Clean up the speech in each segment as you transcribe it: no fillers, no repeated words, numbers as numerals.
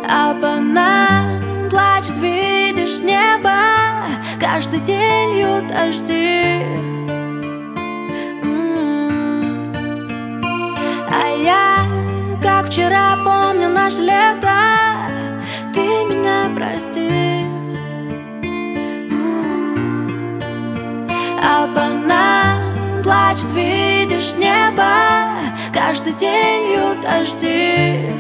А по нам плачет, видишь, небо. Каждый день льют дожди. А я, как вчера, помню наше лето. Ты меня прости. А по нам плачет, видишь, небо. Каждый день льют дожди.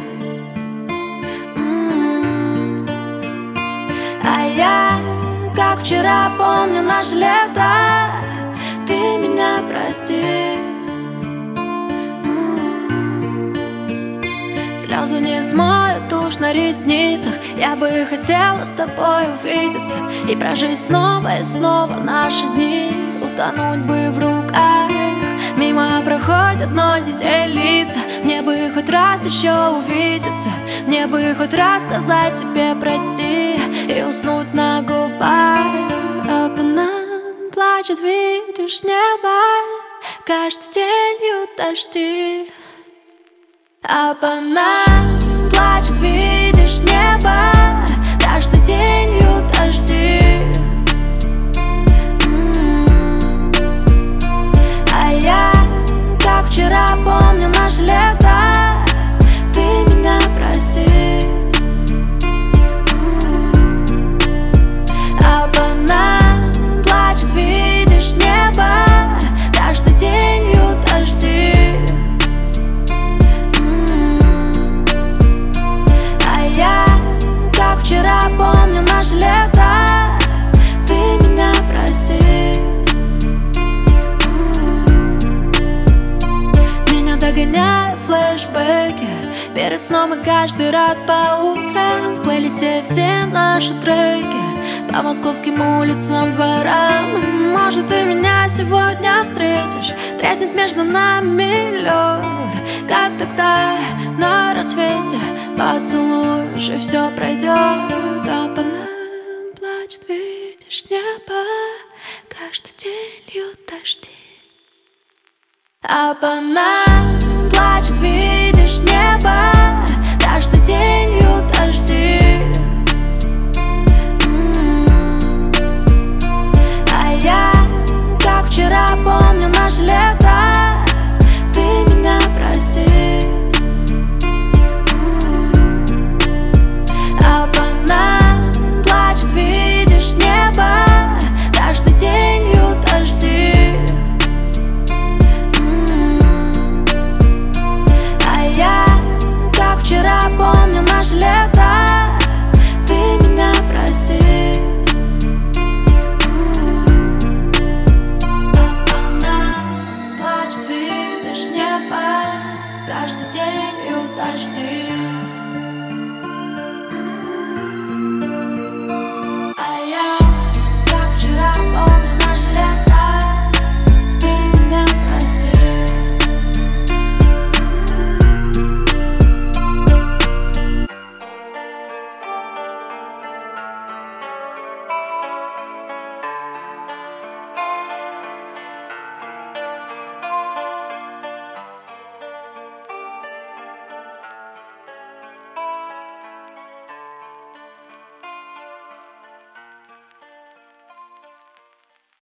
А я, как вчера, помню наше лето. Ты меня прости. Слезы не смоют тушь на ресницах. Я бы хотела с тобой увидеться и прожить снова и снова наши дни. Утонуть бы в руках. Мимо проходят, но не делиться. Мне бы хоть раз еще увидеться. Мне бы хоть раз сказать тебе прости и уснуть на губах. А по нам плачет, видишь, небо. Каждый день льют дожди. А по нам плачет, видишь, небо. Каждый день льют дожди. А я, как вчера, помню наше лето. Ты меня прости. А по нам плачет, видишь, небо. Каждый день льют дожди. Вчера помню наше лето. Ты меня прости. Меня догоняют флешбеки перед сном и каждый раз по утрам. В плейлисте все наши треки по московским улицам, дворам. Может, ты меня сегодня встретишь. Треснет между нами лед, как тогда на рассвете. Поцелуешь, и все пройдет. А по нам плачет, видишь, небо. Каждый день льют дожди. А по нам плачет, видишь, небо. Каждый день льют дожди. А я, как вчера, помню наше лето.